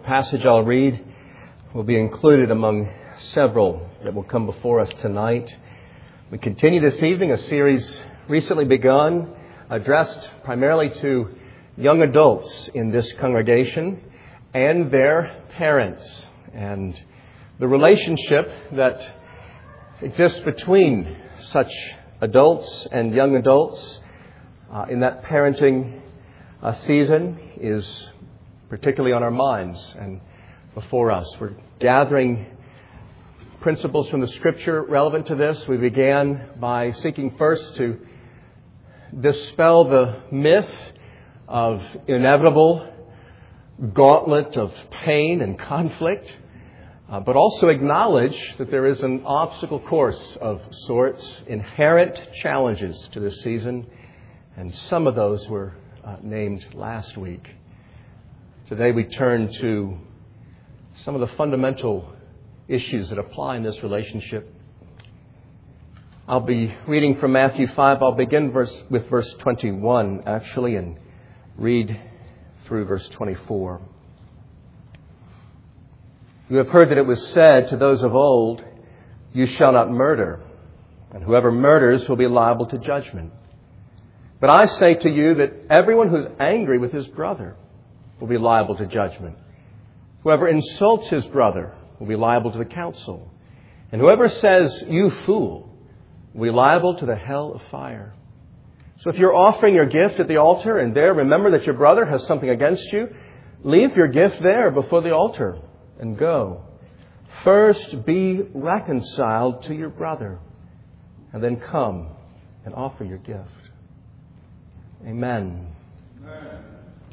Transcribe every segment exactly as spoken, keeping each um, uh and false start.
passage I'll read will be included among several that will come before us tonight. We continue this evening a series recently begun, addressed primarily to young adults in this congregation and their parents, and the relationship that exists between such adults and young adults uh, in that parenting uh, season is particularly on our minds and before us. We're gathering principles from the Scripture relevant to this. We began by seeking first to dispel the myth of inevitable gauntlet of pain and conflict, uh, but also acknowledge that there is an obstacle course of sorts, inherent challenges to this season, and some of those were uh, named last week. Today we turn to some of the fundamental issues that apply in this relationship. I'll be reading from Matthew five. I'll begin verse, with verse twenty-one, actually, and read through verse twenty-four. You have heard that it was said to those of old, "You shall not murder, and whoever murders will be liable to judgment." But I say to you that everyone who is angry with his brother will be liable to judgment. Whoever insults his brother will be liable to the council. And whoever says, "You fool," will be liable to the hell of fire. So if you're offering your gift at the altar and there remember that your brother has something against you, leave your gift there before the altar and go. First be reconciled to your brother and then come and offer your gift. Amen. Amen.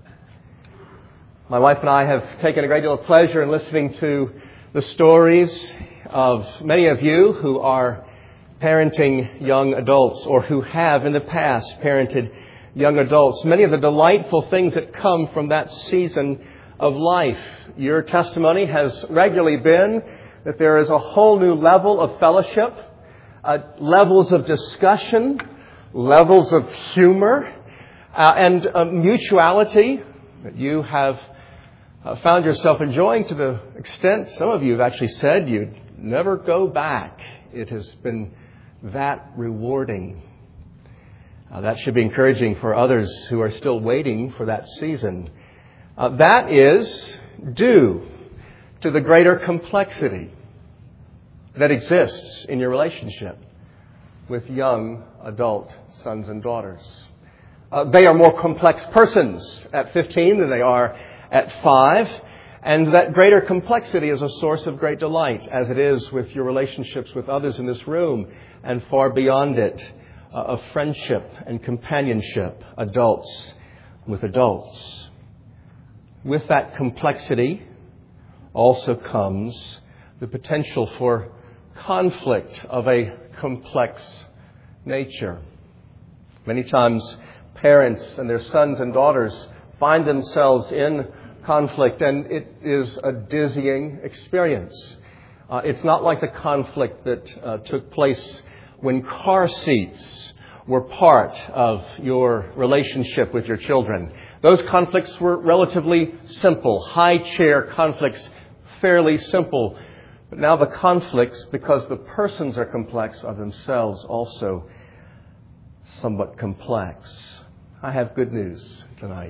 My wife and I have taken a great deal of pleasure in listening to the stories of many of you who are parenting young adults or who have in the past parented young adults. Many of the delightful things that come from that season of life. Your testimony has regularly been that there is a whole new level of fellowship, uh, levels of discussion, levels of humor, uh, and uh, mutuality that you have uh, found yourself enjoying to the extent some of you have actually said you'd never go back. It has been that rewarding. Uh, that should be encouraging for others who are still waiting for that season. Uh, that is due to the greater complexity that exists in your relationship with young adult sons and daughters. Uh, they are more complex persons at fifteen than they are at five. And that greater complexity is a source of great delight, as it is with your relationships with others in this room and far beyond it, uh, of friendship and companionship, adults with adults. With that complexity also comes the potential for conflict of a complex nature. Many times parents and their sons and daughters find themselves in conflict, and it is a dizzying experience. Uh, it's not like the conflict that uh, took place when car seats were part of your relationship with your children. Those conflicts were relatively simple, high chair conflicts, fairly simple. But now the conflicts, because the persons are complex, are themselves also somewhat complex. I have good news tonight.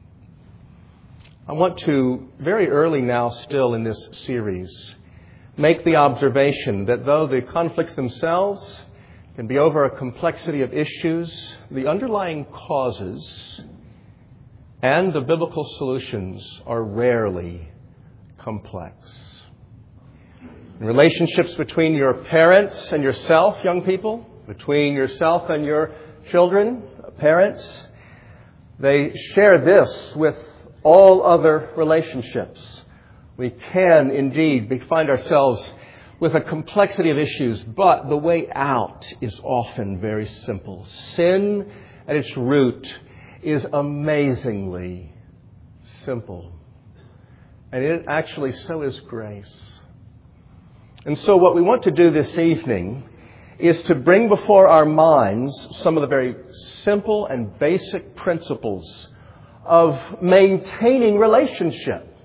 I want to, very early now still in this series, make the observation that though the conflicts themselves can be over a complexity of issues, the underlying causes and the biblical solutions are rarely complex. In relationships between your parents and yourself, young people, between yourself and your children, parents, they share this with all other relationships. We can indeed be, find ourselves with a complexity of issues, but the way out is often very simple. Sin at its root is amazingly simple. And it actually so is grace. And so what we want to do this evening is to bring before our minds some of the very simple and basic principles of maintaining relationship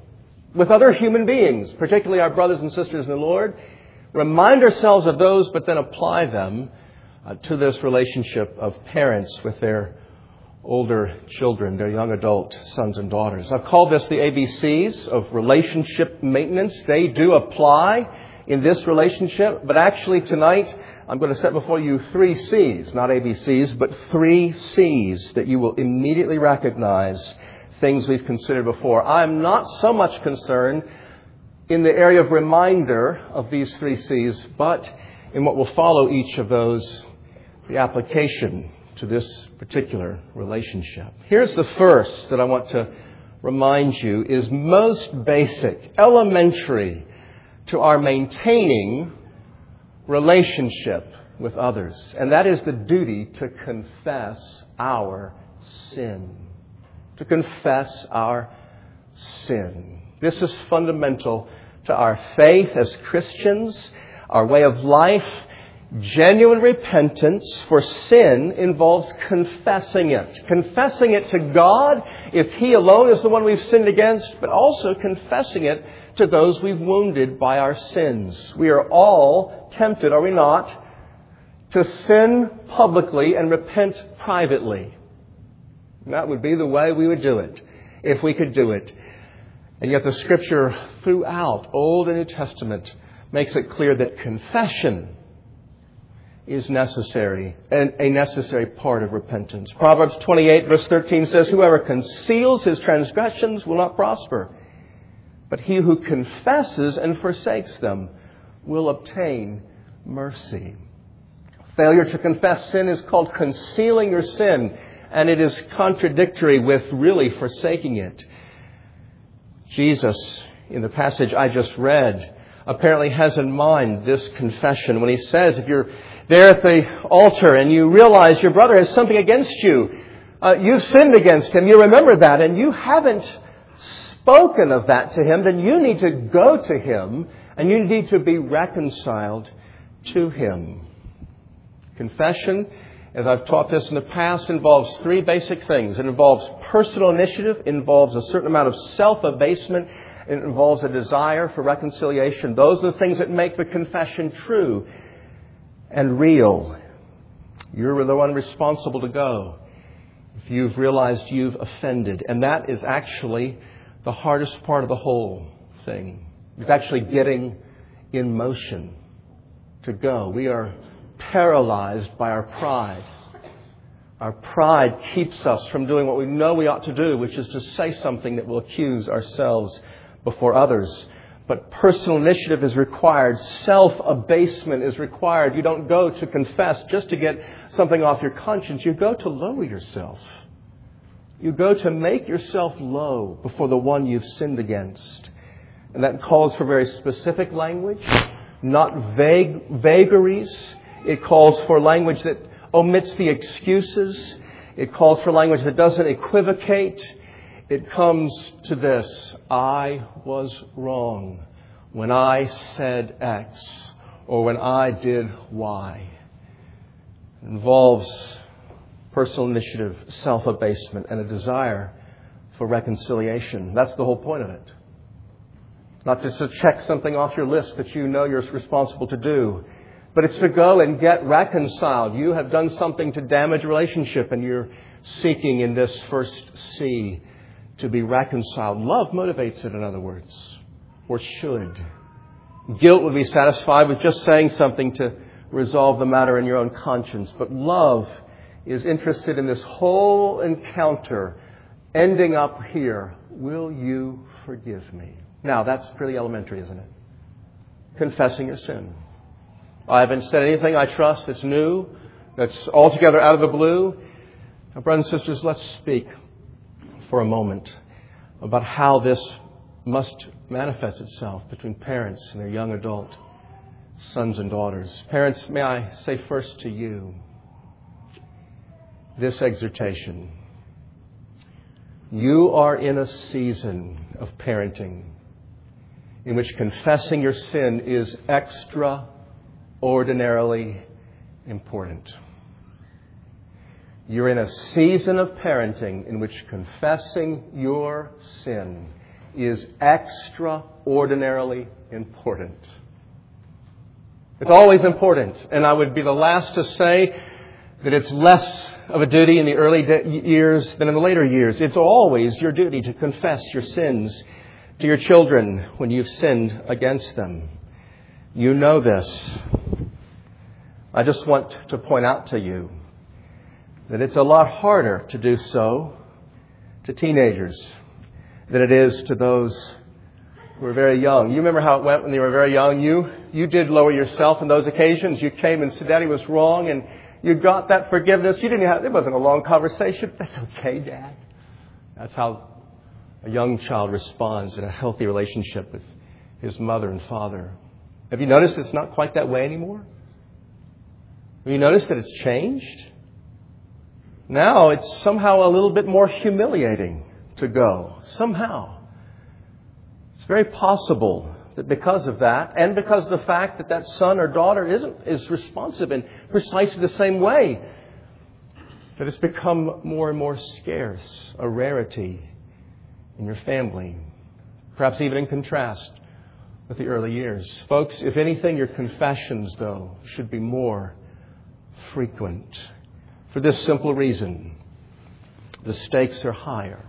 with other human beings, particularly our brothers and sisters in the Lord. Remind ourselves of those, but then apply them uh, to this relationship of parents with their older children, their young adult sons and daughters. I've called this the A B Cs of relationship maintenance. They do apply in this relationship, but actually tonight I'm going to set before you three C's, not A B Cs, but three C's that you will immediately recognize, things we've considered before. I'm not so much concerned in the area of reminder of these three C's, but in what will follow each of those, the application to this particular relationship. Here's the first that I want to remind you is most basic, elementary to our maintaining relationship with others. And that is the duty to confess our sin. To confess our sin. This is fundamental to our faith as Christians, our way of life. Genuine repentance for sin involves confessing it. Confessing it to God, if He alone is the one we've sinned against, but also confessing it to those we've wounded by our sins. We are all tempted, are we not, to sin publicly and repent privately. And that would be the way we would do it, if we could do it. And yet the Scripture throughout Old and New Testament makes it clear that confession is necessary, and a necessary part of repentance. Proverbs twenty-eight verse thirteen says, "Whoever conceals his transgressions will not prosper, but he who confesses and forsakes them will obtain mercy." Failure to confess sin is called concealing your sin, and it is contradictory with really forsaking it. Jesus, in the passage I just read, apparently has in mind this confession when He says, if you're there at the altar and you realize your brother has something against you, uh, you've sinned against him, you remember that, and you haven't spoken of that to him, then you need to go to him and you need to be reconciled to him. Confession, as I've taught this in the past, involves three basic things. It involves personal initiative, involves a certain amount of self-abasement, it involves a desire for reconciliation. Those are the things that make the confession true and real. You're the one responsible to go if you've realized you've offended. And that is actually the hardest part of the whole thing. It's actually getting in motion to go. We are paralyzed by our pride. Our pride keeps us from doing what we know we ought to do, which is to say something that will accuse ourselves before others. But personal initiative is required. Self-abasement is required. You don't go to confess just to get something off your conscience. You go to lower yourself. You go to make yourself low before the one you've sinned against. And that calls for very specific language, not vague vagaries. It calls for language that omits the excuses. It calls for language that doesn't equivocate. It comes to this: I was wrong when I said X or when I did Y. It involves personal initiative, self-abasement, and a desire for reconciliation. That's the whole point of it. Not just to check something off your list that you know you're responsible to do, but it's to go and get reconciled. You have done something to damage a relationship, and you're seeking in this first C to be reconciled. Love motivates it, in other words, or should. Guilt would be satisfied with just saying something to resolve the matter in your own conscience. But love is interested in this whole encounter ending up here. Will you forgive me? Now, that's pretty elementary, isn't it? Confessing your sin. I haven't said anything, I trust, that's new, that's altogether out of the blue. Now, brothers and sisters, let's speak for a moment about how this must manifest itself between parents and their young adult sons and daughters. Parents, may I say first to you this exhortation. You are in a season of parenting in which confessing your sin is extraordinarily important. You're in a season of parenting in which confessing your sin is extraordinarily important. It's always important, and I would be the last to say that it's less of a duty in the early de- years than in the later years. It's always your duty to confess your sins to your children when you've sinned against them. You know this. I just want to point out to you that it's a lot harder to do so to teenagers than it is to those who are very young. You remember how it went when you were very young? You you did lower yourself on those occasions. You came and said, Daddy was wrong, and you got that forgiveness. You didn't have, it wasn't a long conversation. That's okay, Dad. That's how a young child responds in a healthy relationship with his mother and father. Have you noticed it's not quite that way anymore? Have you noticed that it's changed? Now it's somehow a little bit more humiliating to go. Somehow. It's very possible that because of that, and because of the fact that that son or daughter isn't is responsive in precisely the same way, that it's become more and more scarce, a rarity in your family, perhaps even in contrast with the early years. Folks, if anything, your confessions, though, should be more frequent. For this simple reason, the stakes are higher.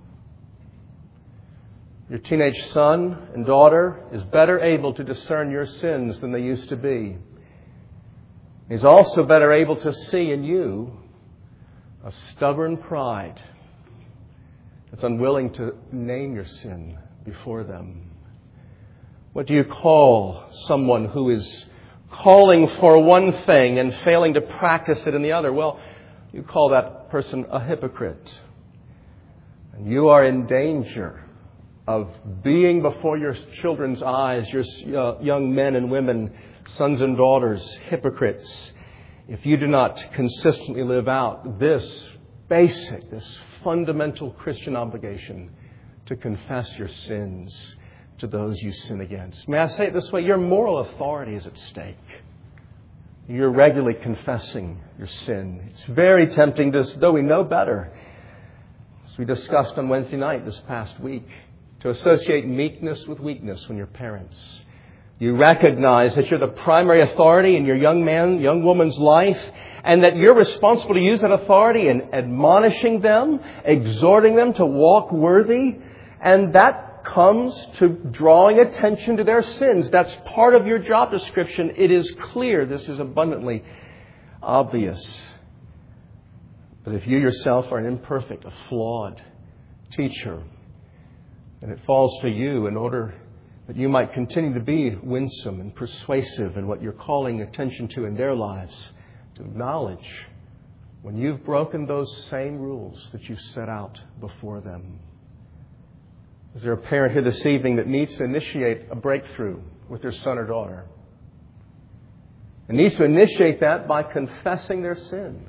Your teenage son and daughter is better able to discern your sins than they used to be. He's also better able to see in you a stubborn pride that's unwilling to name your sin before them. What do you call someone who is calling for one thing and failing to practice it in the other? Well, you call that person a hypocrite. And you are in danger of being before your children's eyes, your young men and women, sons and daughters, hypocrites, if you do not consistently live out this basic, this fundamental Christian obligation to confess your sins to those you sin against. May I say it this way? Your moral authority is at stake. You're regularly confessing your sin. It's very tempting, to, though we know better, as we discussed on Wednesday night this past week, to associate meekness with weakness when you're parents. You recognize that you're the primary authority in your young man, young woman's life, and that you're responsible to use that authority in admonishing them, exhorting them to walk worthy, and that comes to drawing attention to their sins. That's part of your job description. It is clear. This is abundantly obvious. But if you yourself are an imperfect, a flawed teacher, and it falls to you in order that you might continue to be winsome and persuasive in what you're calling attention to in their lives, to acknowledge when you've broken those same rules that you set out before them. Is there a parent here this evening that needs to initiate a breakthrough with their son or daughter? And needs to initiate that by confessing their sin.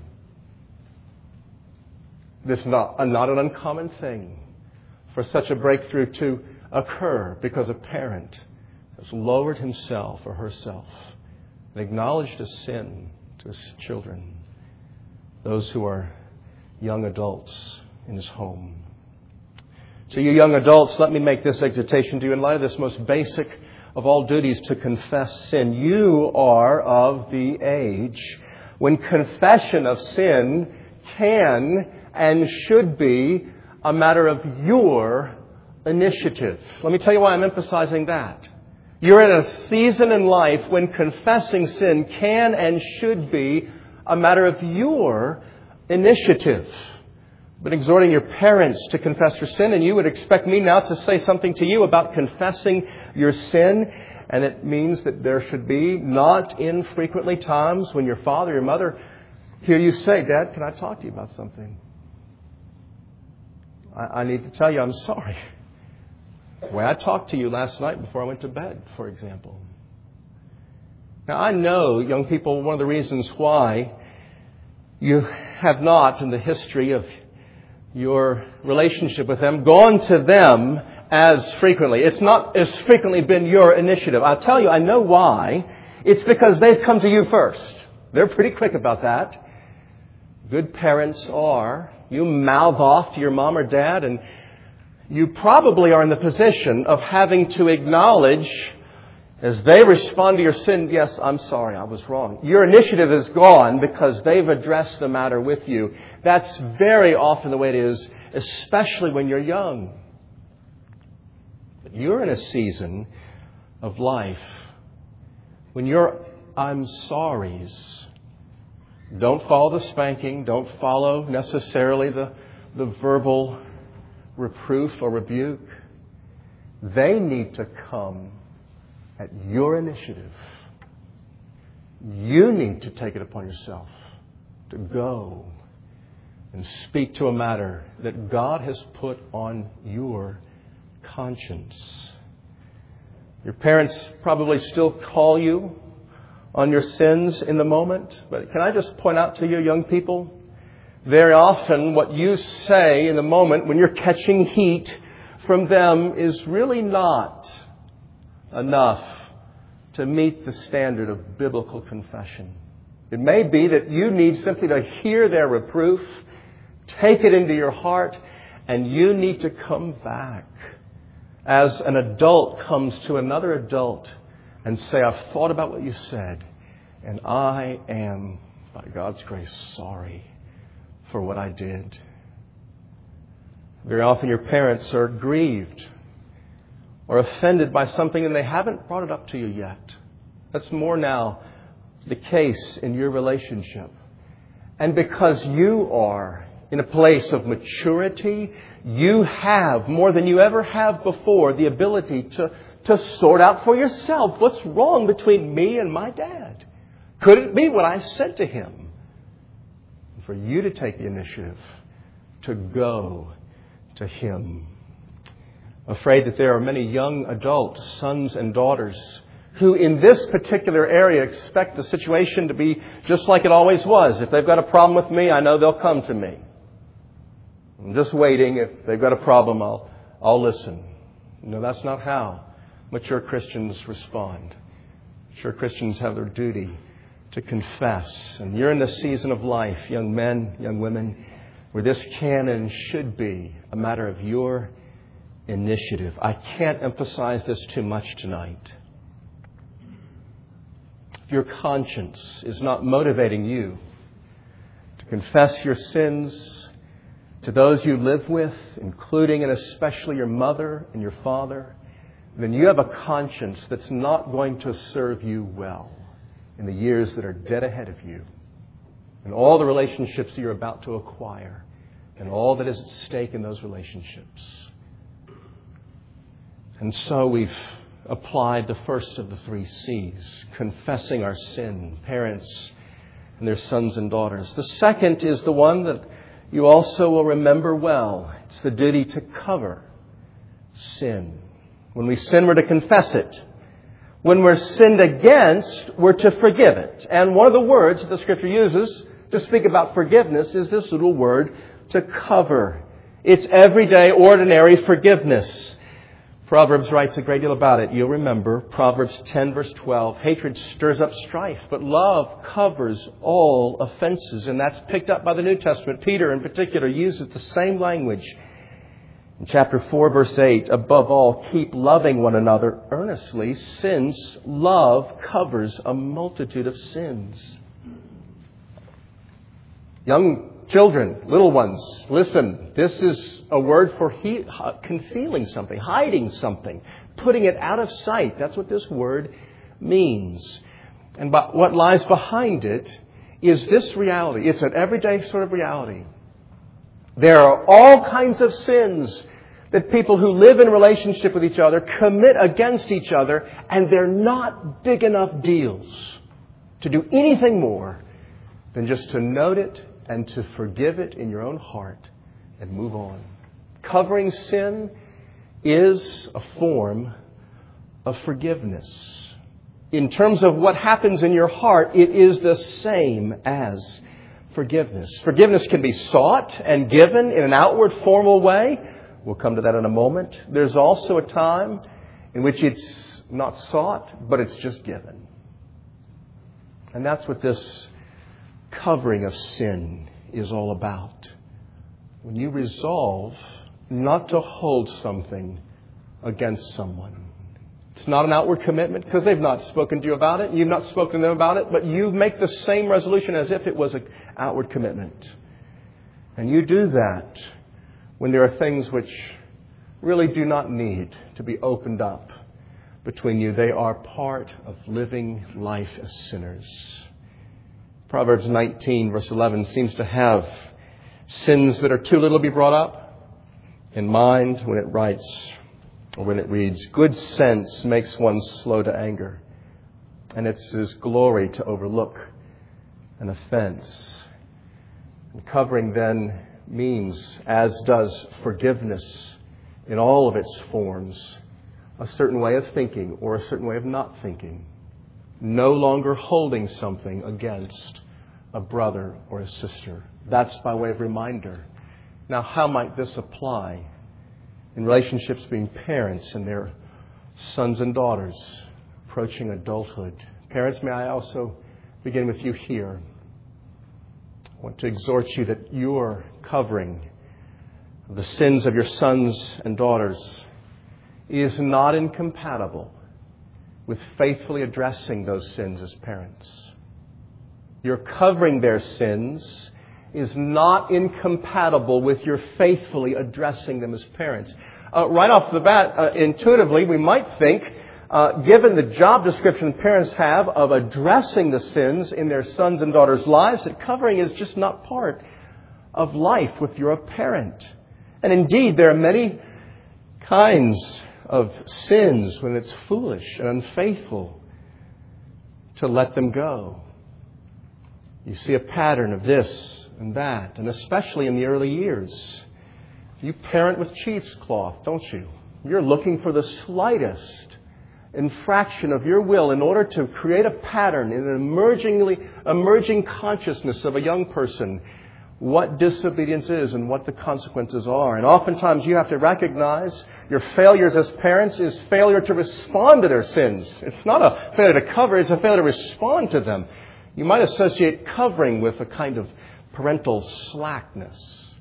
This is not, not an uncommon thing for such a breakthrough to occur because a parent has lowered himself or herself and acknowledged a sin to his children, those who are young adults in his home. To you young adults, let me make this exhortation to you in light of this most basic of all duties, to confess sin. You are of the age when confession of sin can and should be a matter of your initiative. Let me tell you why I'm emphasizing that. You're in a season in life when confessing sin can and should be a matter of your initiative. I've been exhorting your parents to confess your sin, and you would expect me now to say something to you about confessing your sin. And it means that there should be not infrequently times when your father, your mother hear you say, Dad, can I talk to you about something? I, I need to tell you I'm sorry. The way I talked to you last night before I went to bed, for example. Now, I know, young people, one of the reasons why you have not, in the history of your relationship with them, gone to them as frequently. It's not as frequently been your initiative. I'll tell you, I know why. It's because they've come to you first. They're pretty quick about that. Good parents are. You mouth off to your mom or dad and you probably are in the position of having to acknowledge, as they respond to your sin, yes, I'm sorry, I was wrong. Your initiative is gone because they've addressed the matter with you. That's very often the way it is, especially when you're young. But you're in a season of life when your I'm sorry's don't follow the spanking, don't follow necessarily the, the verbal reproof or rebuke. They need to come at your initiative. You need to take it upon yourself to go and speak to a matter that God has put on your conscience. Your parents probably still call you on your sins in the moment. But can I just point out to you, young people, very often what you say in the moment when you're catching heat from them is really not enough to meet the standard of biblical confession. It may be that you need simply to hear their reproof, take it into your heart, and you need to come back as an adult comes to another adult and say, I've thought about what you said, and I am, by God's grace, sorry for what I did. Very often your parents are grieved or offended by something and they haven't brought it up to you yet. That's more now the case in your relationship. And because you are in a place of maturity, you have, more than you ever have before, the ability to, to sort out for yourself what's wrong between me and my dad. Could it be what I said to him? For you to take the initiative to go to him. Afraid that there are many young adult sons and daughters who in this particular area expect the situation to be just like it always was. If they've got a problem with me, I know they'll come to me. I'm just waiting. If they've got a problem, I'll, I'll listen. No, that's not how mature Christians respond. Mature Christians have their duty to confess. And you're in the season of life, young men, young women, where this can and should be a matter of your initiative. I can't emphasize this too much tonight. If your conscience is not motivating you to confess your sins to those you live with, including and especially your mother and your father, then you have a conscience that's not going to serve you well in the years that are dead ahead of you, and all the relationships that you're about to acquire, and all that is at stake in those relationships. And so we've applied the first of the three C's, confessing our sin, parents and their sons and daughters. The second is the one that you also will remember well. It's the duty to cover sin. When we sin, we're to confess it. When we're sinned against, we're to forgive it. And one of the words that the Scripture uses to speak about forgiveness is this little word, to cover. It's everyday, ordinary forgiveness. Proverbs writes a great deal about it. You'll remember Proverbs ten, verse twelve. Hatred stirs up strife, but love covers all offenses. And that's picked up by the New Testament. Peter, in particular, uses the same language. In chapter four, verse eight, above all, keep loving one another earnestly, since love covers a multitude of sins. Young children, little ones, listen. This is a word for he, uh, concealing something, hiding something, putting it out of sight. That's what this word means. And but what lies behind it is this reality. It's an everyday sort of reality. There are all kinds of sins that people who live in relationship with each other commit against each other, and they're not big enough deals to do anything more than just to note it and to forgive it in your own heart and move on. Covering sin is a form of forgiveness. In terms of what happens in your heart, it is the same as forgiveness. Forgiveness can be sought and given in an outward, formal way. We'll come to that in a moment. There's also a time in which it's not sought, but it's just given. And that's what this covering of sin is all about. When you resolve not to hold something against someone. It's not an outward commitment because they've not spoken to you about it. You've not spoken to them about it. But you make the same resolution as if it was an outward commitment. And you do that when there are things which really do not need to be opened up between you. They are part of living life as sinners. Proverbs nineteen, verse eleven, seems to have sins that are too little to be brought up in mind when it writes, or when it reads, good sense makes one slow to anger, and it's his glory to overlook an offense. And covering then means, as does forgiveness in all of its forms, a certain way of thinking or a certain way of not thinking. No longer holding something against a brother or a sister. That's by way of reminder. Now, how might this apply in relationships between parents and their sons and daughters approaching adulthood? Parents, may I also begin with you here. I want to exhort you that your covering of the sins of your sons and daughters is not incompatible with faithfully addressing those sins as parents. Your covering their sins is not incompatible with your faithfully addressing them as parents. Uh, right off the bat, uh, intuitively, we might think, uh, given the job description parents have of addressing the sins in their sons and daughters' lives, that covering is just not part of life if you're a parent. And indeed, there are many kinds of sins when it's foolish and unfaithful to let them go. You see a pattern of this and that, and especially in the early years. You parent with cheesecloth, don't you? You're looking for the slightest infraction of your will in order to create a pattern in an emergingly, emerging consciousness of a young person, what disobedience is and what the consequences are. And oftentimes you have to recognize your failures as parents is failure to respond to their sins. It's not a failure to cover, it's a failure to respond to them. You might associate covering with a kind of parental slackness.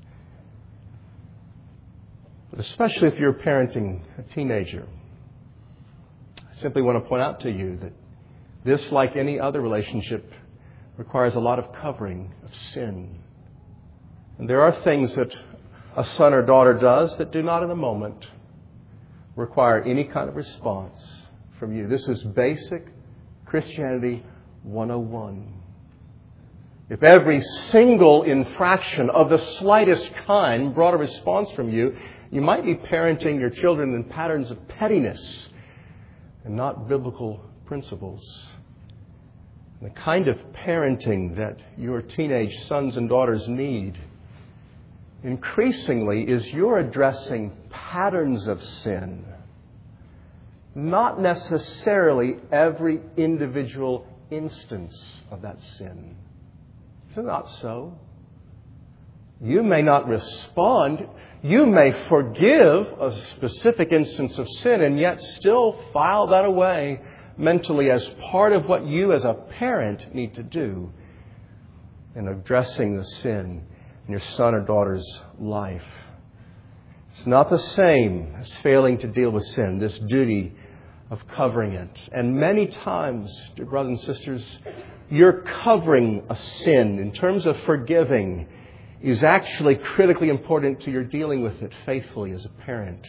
But especially if you're parenting a teenager, I simply want to point out to you that this, like any other relationship, requires a lot of covering of sin. And there are things that a son or daughter does that do not in a moment require any kind of response from you. This is basic Christianity one oh one. If every single infraction of the slightest kind brought a response from you, you might be parenting your children in patterns of pettiness and not biblical principles. The kind of parenting that your teenage sons and daughters need increasingly is you're addressing patterns of sin, not necessarily every individual instance of that sin. Is it not so? You may not respond. You may forgive a specific instance of sin and yet still file that away mentally as part of what you as a parent need to do in addressing the sin in your son or daughter's life. It's not the same as failing to deal with sin, this duty of covering it. And many times, dear brothers and sisters, your covering a sin in terms of forgiving is actually critically important to your dealing with it faithfully as a parent.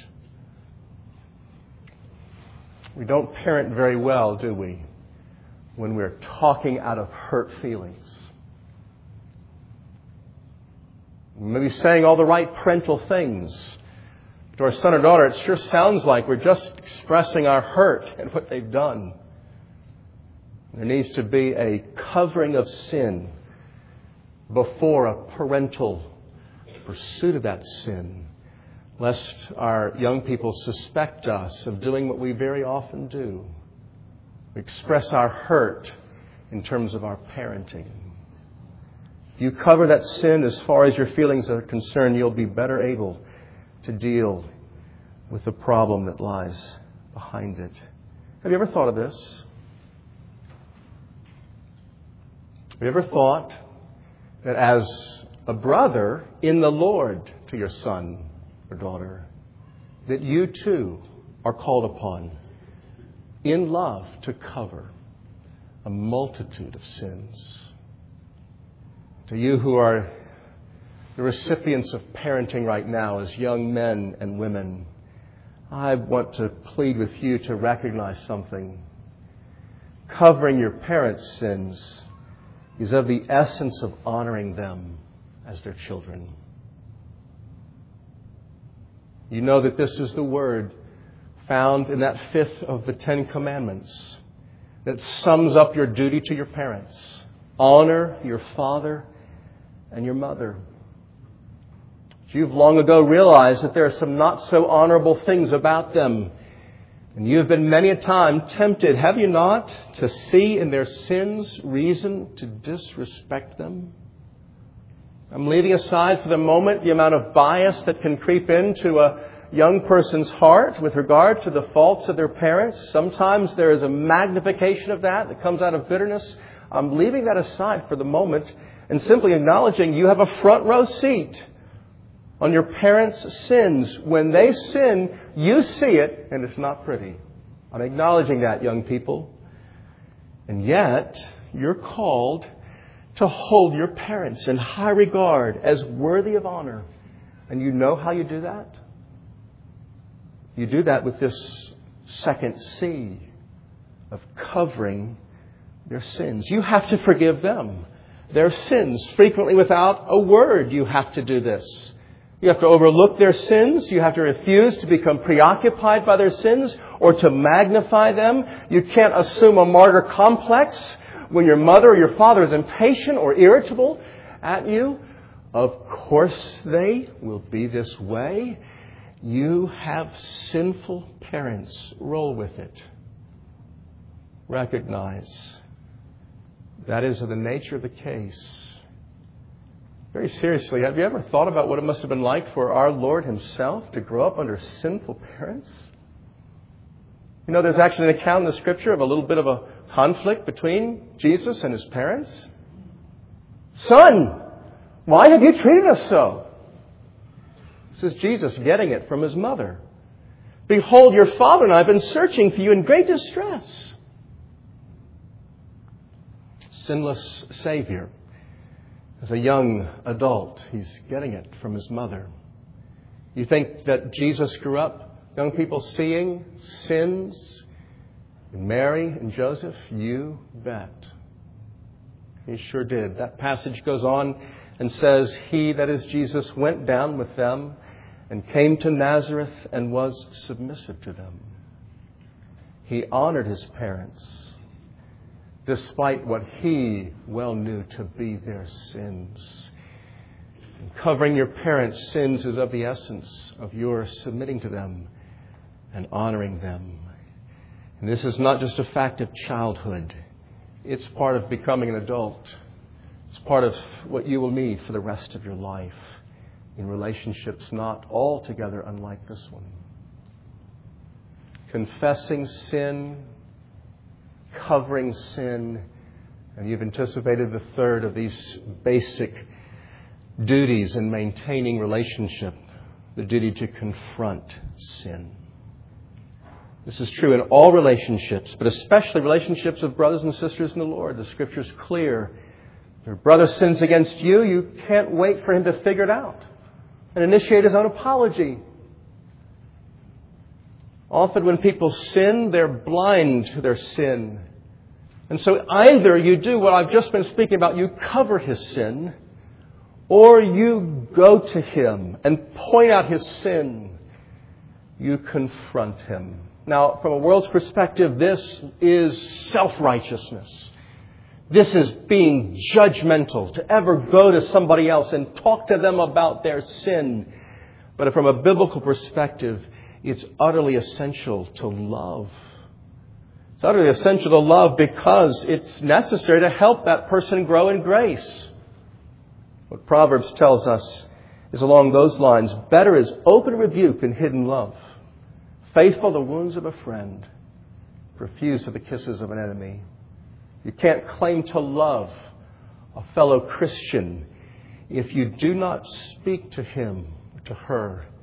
We don't parent very well, do we, when we're talking out of hurt feelings. We may be saying all the right parental things to our son or daughter. It sure sounds like we're just expressing our hurt at what they've done. There needs to be a covering of sin before a parental pursuit of that sin, lest our young people suspect us of doing what we very often do. We express our hurt in terms of our parenting. If you cover that sin as far as your feelings are concerned, you'll be better able to deal with the problem that lies behind it. Have you ever thought of this? Have you ever thought that as a brother in the Lord to your son or daughter, that you too are called upon in love to cover a multitude of sins. To you who are the recipients of parenting right now as young men and women, I want to plead with you to recognize something. Covering your parents' sins is of the essence of honoring them as their children. You know that this is the word found in that fifth of the Ten Commandments that sums up your duty to your parents. Honor your father and your mother. You've long ago realized that there are some not so honorable things about them. And you have been many a time tempted, have you not, to see in their sins reason to disrespect them? I'm leaving aside for the moment the amount of bias that can creep into a young person's heart with regard to the faults of their parents. Sometimes there is a magnification of that that comes out of bitterness. I'm leaving that aside for the moment and simply acknowledging you have a front row seat on your parents' sins. When they sin, you see it, and it's not pretty. I'm acknowledging that, young people. And yet, you're called to hold your parents in high regard as worthy of honor. And you know how you do that? You do that with this second C of covering their sins. You have to forgive them their sins. Frequently without a word, you have to do this. You have to overlook their sins. You have to refuse to become preoccupied by their sins or to magnify them. You can't assume a martyr complex when your mother or your father is impatient or irritable at you. Of course they will be this way. You have sinful parents. Roll with it. Recognize that is of the nature of the case. Very seriously, have you ever thought about what it must have been like for our Lord Himself to grow up under sinful parents? You know, there's actually an account in the Scripture of a little bit of a conflict between Jesus and His parents. Son, why have you treated us so? This is Jesus getting it from His mother. Behold, your father and I have been searching for you in great distress. Sinless Savior. As a young adult, He's getting it from His mother. You think that Jesus grew up, young people, seeing sins in Mary and Joseph? You bet. He sure did. That passage goes on and says, He, that is Jesus, went down with them and came to Nazareth and was submissive to them. He honored His parents, despite what He well knew to be their sins. And covering your parents' sins is of the essence of your submitting to them and honoring them. And this is not just a fact of childhood. It's part of becoming an adult. It's part of what you will need for the rest of your life in relationships not altogether unlike this one. Confessing sin, covering sin, and you've anticipated the third of these basic duties in maintaining relationship, the duty to confront sin. This is true in all relationships, but especially relationships of brothers and sisters in the Lord. The Scripture is clear. If your brother sins against you, you can't wait for him to figure it out and initiate his own apology. Often when people sin, they're blind to their sin. And so either you do what I've just been speaking about, you cover his sin, or you go to him and point out his sin. You confront him. Now, from a world's perspective, this is self-righteousness. This is being judgmental, to ever go to somebody else and talk to them about their sin. But from a biblical perspective, it's utterly essential to love. It's utterly essential to love because it's necessary to help that person grow in grace. What Proverbs tells us is along those lines, better is open rebuke and hidden love. Faithful the wounds of a friend, profuse are the kisses of an enemy. You can't claim to love a fellow Christian if you do not speak to him or to her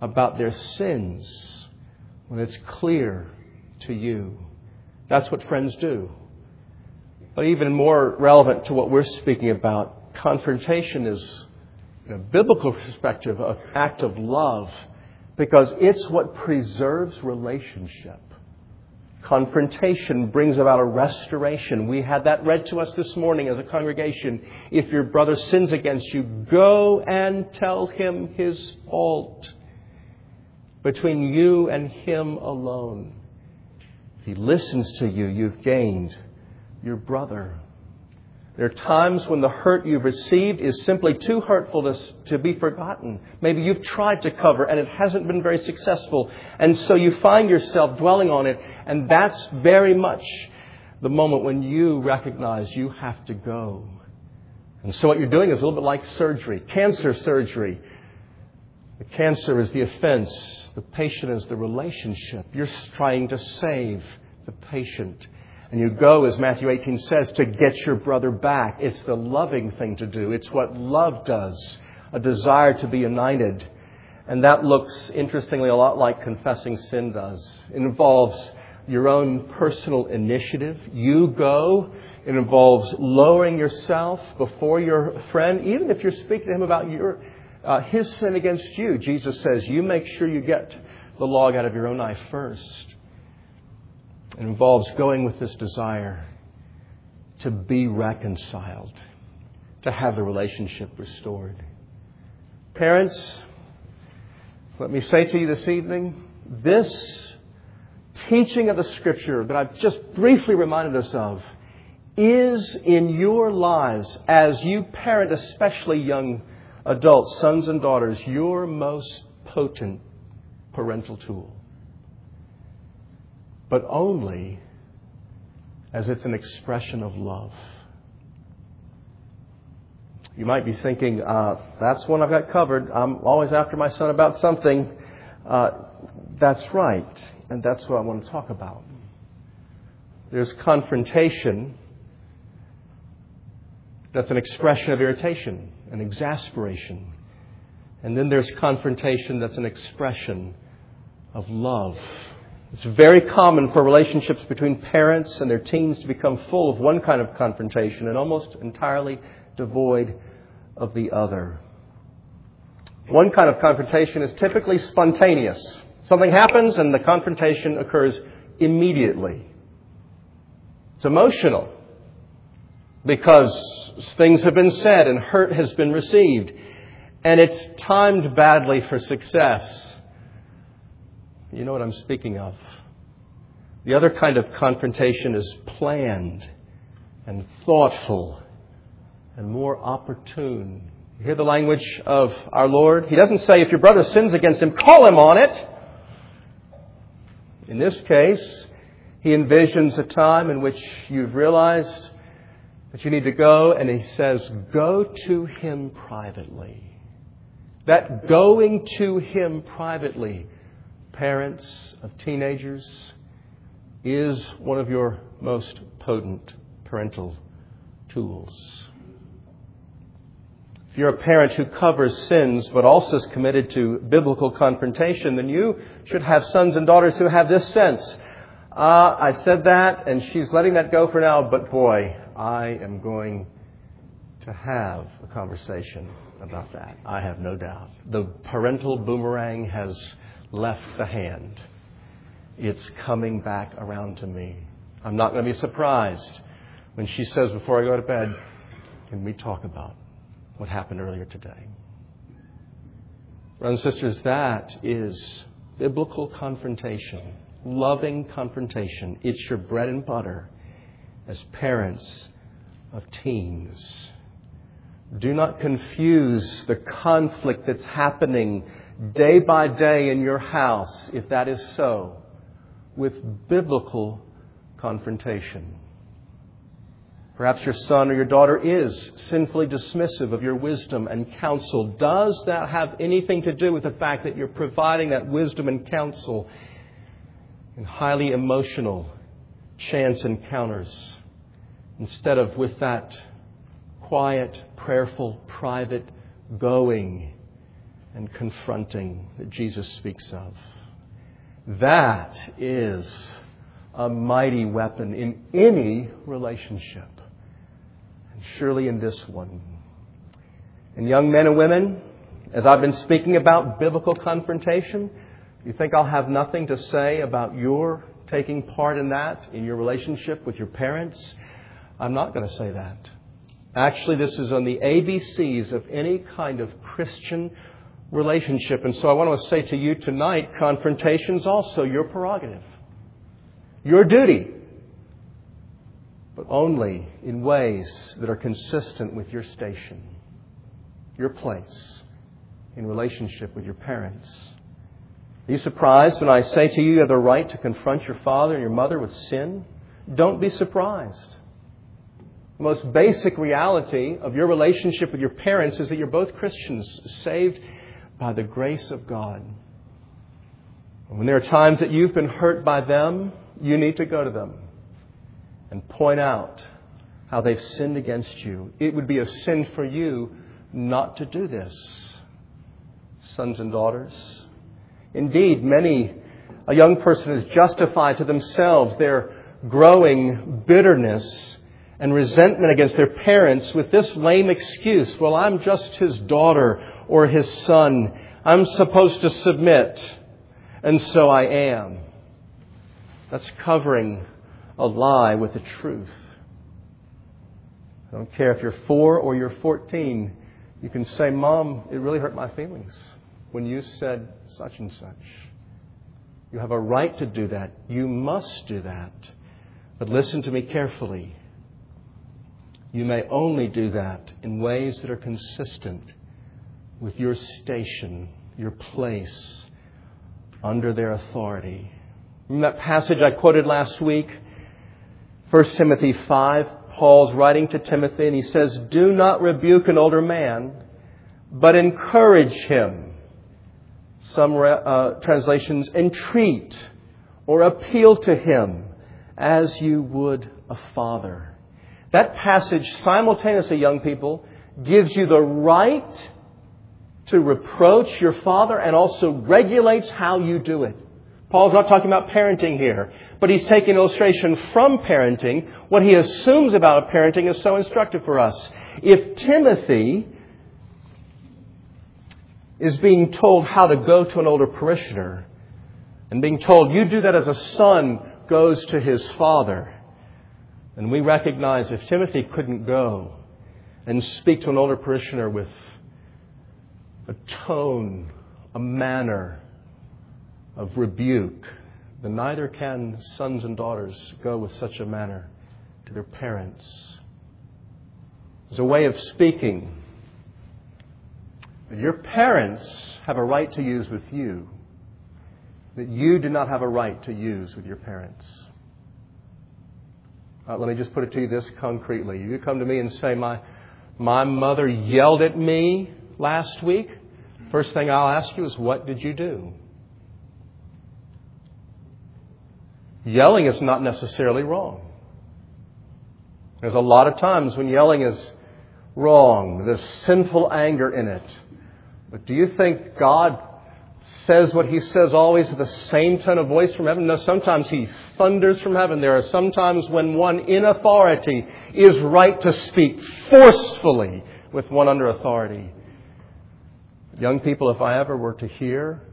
about their sins when it's clear to you. That's what friends do. But even more relevant to what we're speaking about, confrontation is, in a biblical perspective, an act of love because it's what preserves relationship. Confrontation brings about a restoration. We had that read to us this morning as a congregation. If your brother sins against you, go and tell him his fault. Between you and him alone. If he listens to you, you've gained your brother. There are times when the hurt you've received is simply too hurtful to, to be forgotten. Maybe you've tried to cover and it hasn't been very successful. And so you find yourself dwelling on it. And that's very much the moment when you recognize you have to go. And so what you're doing is a little bit like surgery, cancer surgery. The cancer is the offense. The patient is the relationship. You're trying to save the patient. And you go, as Matthew eighteen says, to get your brother back. It's the loving thing to do. It's what love does. A desire to be united. And that looks, interestingly, a lot like confessing sin does. It involves your own personal initiative. You go. It involves lowering yourself before your friend. Even if you're speaking to him about your uh, his sin against you. Jesus says, you make sure you get the log out of your own eye first. It involves going with this desire to be reconciled, to have the relationship restored. Parents, let me say to you this evening, this teaching of the Scripture that I've just briefly reminded us of is in your lives, as you parent, especially young adults, sons and daughters, your most potent parental tool. But only as it's an expression of love. You might be thinking, uh, that's one I've got covered. I'm always after my son about something. Uh, that's right. And that's what I want to talk about. There's confrontation that's an expression of irritation and exasperation. And then there's confrontation that's an expression of love. It's very common for relationships between parents and their teens to become full of one kind of confrontation and almost entirely devoid of the other. One kind of confrontation is typically spontaneous. Something happens and the confrontation occurs immediately. It's emotional because things have been said and hurt has been received. And it's timed badly for success. You know what I'm speaking of. The other kind of confrontation is planned and thoughtful and more opportune. You hear the language of our Lord? He doesn't say, if your brother sins against him, call him on it. In this case, he envisions a time in which you've realized that you need to go, and he says, go to him privately. That going to him privately, parents of teenagers, is one of your most potent parental tools. If you're a parent who covers sins but also is committed to biblical confrontation, then you should have sons and daughters who have this sense. Uh, I said that and she's letting that go for now, but boy, I am going to have a conversation about that. I have no doubt. The parental boomerang has left the hand. It's coming back around to me. I'm not going to be surprised when she says before I go to bed, can we talk about what happened earlier today? Brothers and sisters, that is biblical confrontation, loving confrontation. It's your bread and butter as parents of teens. Do not confuse the conflict that's happening day by day in your house, if that is so, with biblical confrontation. Perhaps your son or your daughter is sinfully dismissive of your wisdom and counsel. Does that have anything to do with the fact that you're providing that wisdom and counsel in highly emotional chance encounters instead of with that quiet, prayerful, private going and confronting that Jesus speaks of. That is a mighty weapon in any relationship, and surely in this one. And young men and women, as I've been speaking about biblical confrontation, you think I'll have nothing to say about your taking part in that, in your relationship with your parents? I'm not going to say that. Actually, this is on the A B Cs of any kind of Christian relationship. And so I want to say to you tonight, confrontation is also your prerogative, your duty, but only in ways that are consistent with your station, your place in relationship with your parents. Are you surprised when I say to you you have the right to confront your father and your mother with sin? Don't be surprised. The most basic reality of your relationship with your parents is that you're both Christians, saved by the grace of God. And when there are times that you've been hurt by them, you need to go to them and point out how they've sinned against you. It would be a sin for you not to do this, sons and daughters. Indeed, many, a young person is justified to themselves their growing bitterness and resentment against their parents with this lame excuse: well, I'm just his daughter or his son. I'm supposed to submit, and so I am. That's covering a lie with the truth. I don't care if you're four or you're fourteen. You can say, Mom, it really hurt my feelings when you said such and such. You have a right to do that. You must do that. But listen to me carefully. You may only do that in ways that are consistent with your station, your place under their authority. Remember that passage I quoted last week? First Timothy five. Paul's writing to Timothy and he says, do not rebuke an older man, but encourage him. Some uh, translations, entreat or appeal to him as you would a father. That passage simultaneously, young people, gives you the right to reproach your father and also regulates how you do it. Paul's not talking about parenting here, but he's taking illustration from parenting. What he assumes about parenting is so instructive for us. If Timothy is being told how to go to an older parishioner and being told, you do that as a son goes to his father, and we recognize if Timothy couldn't go and speak to an older parishioner with a tone, a manner of rebuke, then neither can sons and daughters go with such a manner to their parents. There's a way of speaking that your parents have a right to use with you, that you do not have a right to use with your parents. Uh, let me just put it to you this concretely. You come to me and say, my, my mother yelled at me last week. First thing I'll ask you is, what did you do? Yelling is not necessarily wrong. There's a lot of times when yelling is wrong. There's sinful anger in it. But do you think God says what He says always with the same tone of voice from heaven? No, sometimes He thunders from heaven. There are some times when one in authority is right to speak forcefully with one under authority. Young people, if I ever were to hear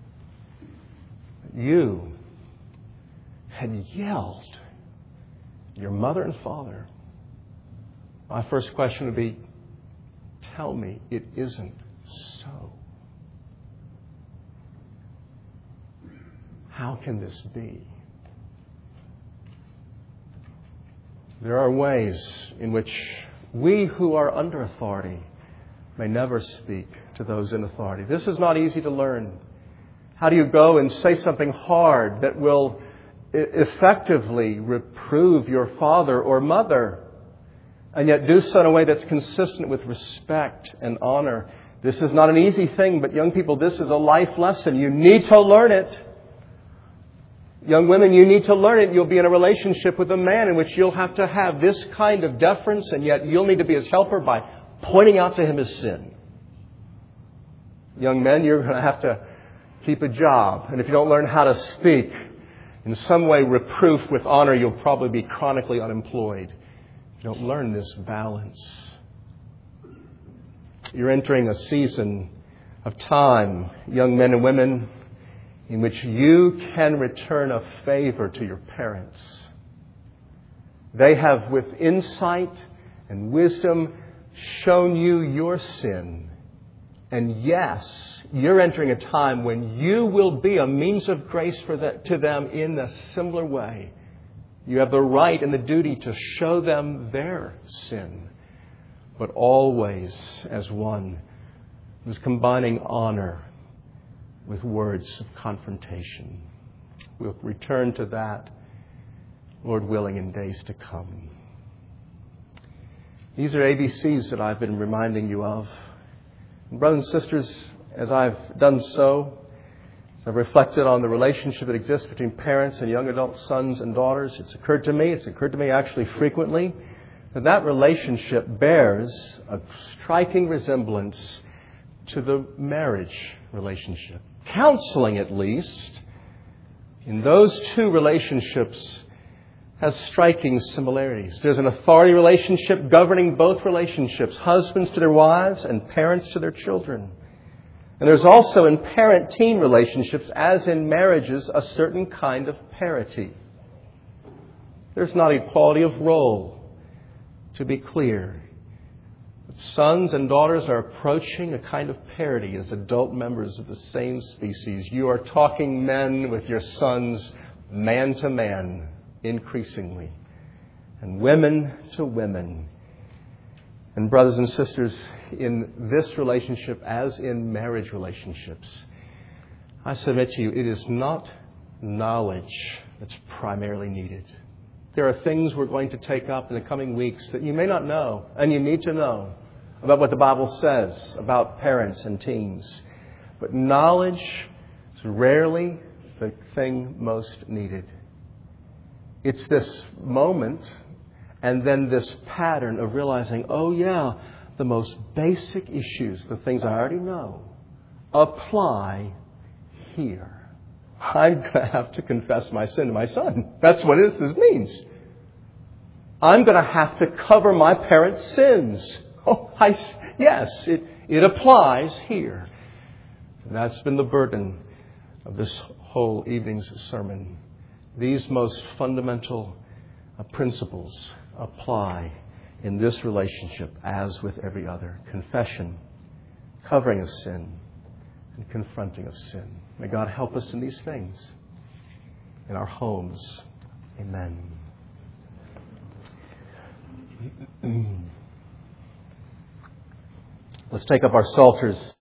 you had yelled at your mother and father, my first question would be, tell me it isn't so. How can this be? There are ways in which we who are under authority may never speak to those in authority. This is not easy to learn. How do you go and say something hard that will effectively reprove your father or mother, and yet do so in a way that's consistent with respect and honor? This is not an easy thing, but young people, this is a life lesson. You need to learn it. Young women, you need to learn it. You'll be in a relationship with a man in which you'll have to have this kind of deference, and yet you'll need to be his helper by pointing out to him his sin. Young men, you're going to have to keep a job. And if you don't learn how to speak, in some way reproof with honor, you'll probably be chronically unemployed. If you don't learn this balance. You're entering a season of time, young men and women, in which you can return a favor to your parents. They have, with insight and wisdom, shown you your sin. And yes, you're entering a time when you will be a means of grace for the, to them in a similar way. You have the right and the duty to show them their sin, but always as one who's combining honor with words of confrontation. We'll return to that, Lord willing, in days to come. These are A B Cs that I've been reminding you of. And brothers and sisters, as I've done so, as I've reflected on the relationship that exists between parents and young adult sons and daughters, it's occurred to me, it's occurred to me actually frequently, that that relationship bears a striking resemblance to the marriage relationship. Counseling, at least, in those two relationships has striking similarities. There's an authority relationship governing both relationships, husbands to their wives and parents to their children. And there's also in parent-teen relationships, as in marriages, a certain kind of parity. There's not equality of role, to be clear. But sons and daughters are approaching a kind of parity as adult members of the same species. You are talking men with your sons man to man, increasingly, and women to women. And brothers and sisters, in this relationship, as in marriage relationships, I submit to you, it is not knowledge that's primarily needed. There are things we're going to take up in the coming weeks that you may not know, and you need to know about what the Bible says about parents and teens. But knowledge is rarely the thing most needed. It's this moment and then this pattern of realizing, oh yeah, the most basic issues, the things I already know, apply here. I'm going to have to confess my sin to my son. That's what this means. I'm going to have to cover my parents' sins. Oh, I, yes, it, it applies here. And that's been the burden of this whole evening's sermon. These most fundamental uh, principles apply in this relationship as with every other. Confession, covering of sin, and confronting of sin. May God help us in these things in our homes. Amen. Let's take up our psalters.